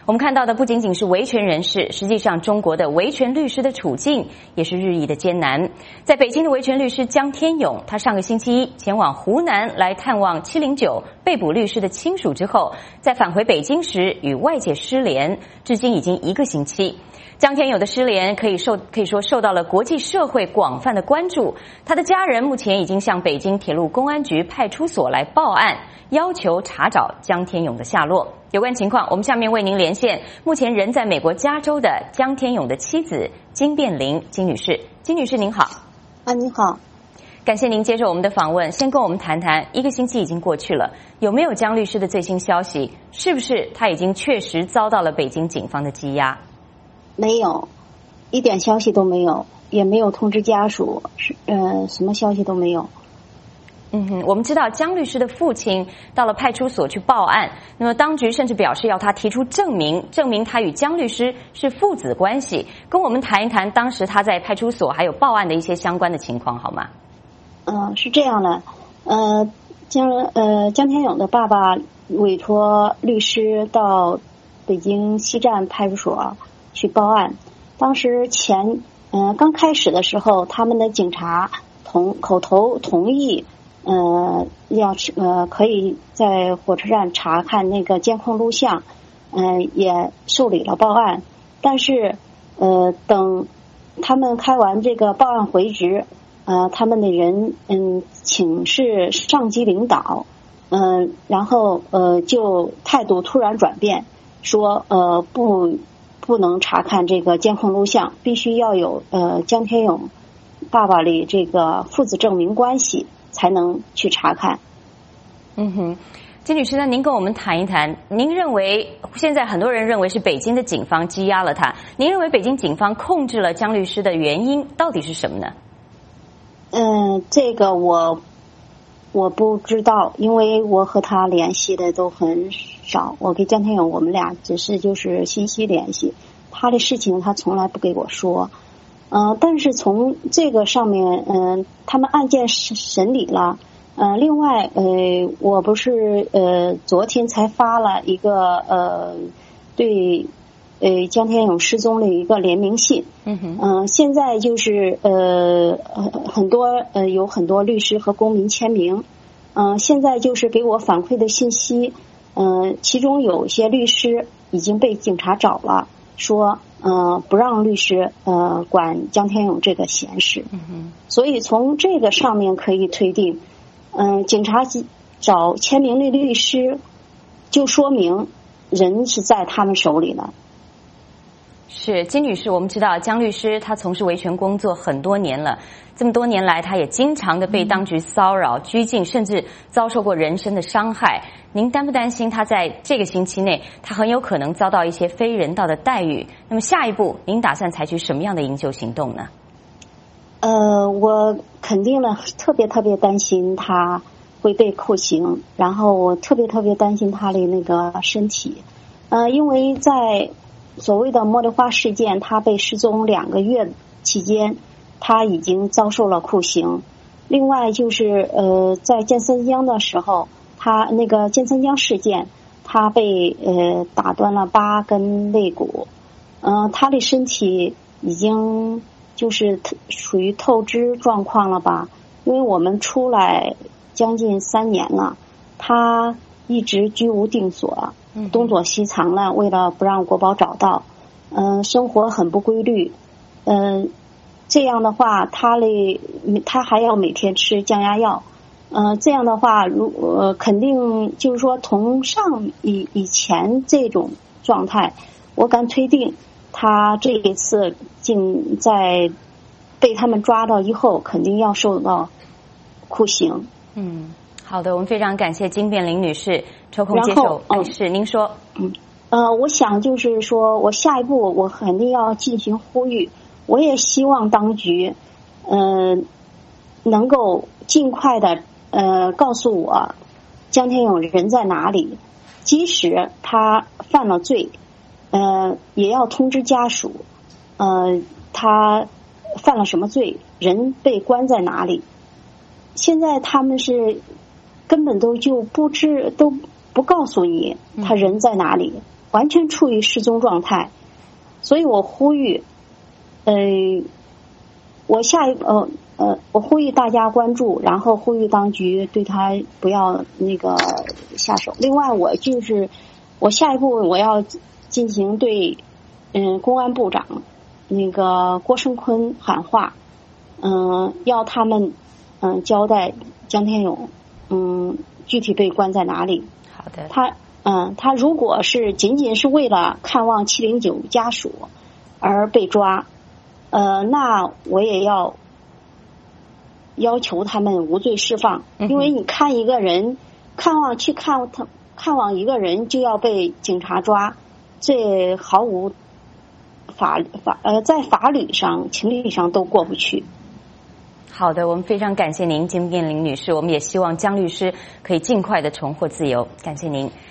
我们看到的不仅仅是维权人士，实际上中国的维权律师的处境也是日益的艰难。在北京的维权律师江天勇，他上个星期一前往湖南来探望709被捕律师的亲属之后，在返回北京时与外界失联，至今已经1个星期。江天勇的失联可以说受到了国际社会广泛的关注，他的家人目前已经向北京铁路公安局派出所来报案，要求查找江天勇的下落。有关情况，我们下面为您连线目前人在美国加州的江天勇的妻子金变玲金女士。金女士您好。 你好， 感谢您接受我们的访问。先跟我们谈谈，1个星期已经过去了，有没有江律师的最新消息？是不是他已经确实遭到了北京警方的羁押？ 没有，一点消息都没有，也没有通知家属，什么消息都没有。 我们知道江律师的父亲到了派出所去报案，那么当局甚至表示要他提出证明他与江律师是父子关系。跟我们谈一谈当时他在派出所还有报案的一些相关的情况好吗？ 是这样的，江天勇的爸爸委托律师到北京西站派出所去报案。当时刚开始的时候，他们的警察口头同意可以在火车站查看那个监控录像，也受理了报案。但是等他们开完这个报案回执，他们的人请示上级领导，然后就态度突然转变，说不能查看这个监控录像，必须要有江天勇爸爸的这个父子证明关系才能去查看。 金女士，那您跟我们谈一谈，您认为现在很多人认为是北京的警方羁押了他，您认为北京警方控制了江律师的原因到底是什么呢？ 这个我不知道，因为我和他联系的都很少，我跟江天勇我们俩只是就是信息联系，他的事情他从来不给我说。但是从这个上面，他们案件审理了。另外，我不是昨天才发了一个对江天勇失踪的一个联名信。现在就是有很多律师和公民签名。现在就是给我反馈的信息，其中有些律师已经被警察找了，说不让律师管江天勇这个闲事。所以从这个上面可以推定，警察找签名的律师，就说明人是在他们手里了。 是金女士，我们知道江律师他从事维权工作很多年了，这么多年来他也经常的被当局骚扰、拘禁，甚至遭受过人身的伤害。您担不担心他在这个星期内他很有可能遭到一些非人道的待遇？那么下一步您打算采取什么样的营救行动呢？ 我肯定呢特别担心他会被酷刑，然后我特别担心他的那个身体。因为在所谓的茉莉花事件，他被失踪2个月期间，他已经遭受了酷刑。另外就是在建三江的时候，他那个建三江事件，他被打断了8根肋骨。他的身体已经就是属于透支状况了吧，因为我们出来将近3年了，他一直居无定所，东躲西藏了，为了不让国宝找到，生活很不规律，这样的话他还要每天吃降压药，这样的话肯定就是说同上以前这种状态，我敢推定他这一次在被他们抓到以后肯定要受到酷刑。 好的，我们非常感谢金变玲女士抽空接受。是您说。 我想就是说我下一步我肯定要进行呼吁，我也希望当局能够尽快的告诉我江天勇人在哪里，即使他犯了罪，也要通知家属他犯了什么罪，人被关在哪里。现在他们是根本都不告诉你他人在哪里。 完全处于失踪状态。所以我呼吁，我呼吁大家关注，然后呼吁当局对他不要那个下手。另外，我下一步我要进行对公安部长那个郭声琨喊话，要他们交代江天勇具体被关在哪里。 好的。 他如果是仅仅是为了看望709家属而被抓，那我也要求他们无罪释放。因为你看一个人看望一个人就要被警察抓，这毫无在法律上情理上都过不去。 好的，我们非常感谢您金燕玲女士，我们也希望江律师可以尽快的重获自由，感谢您。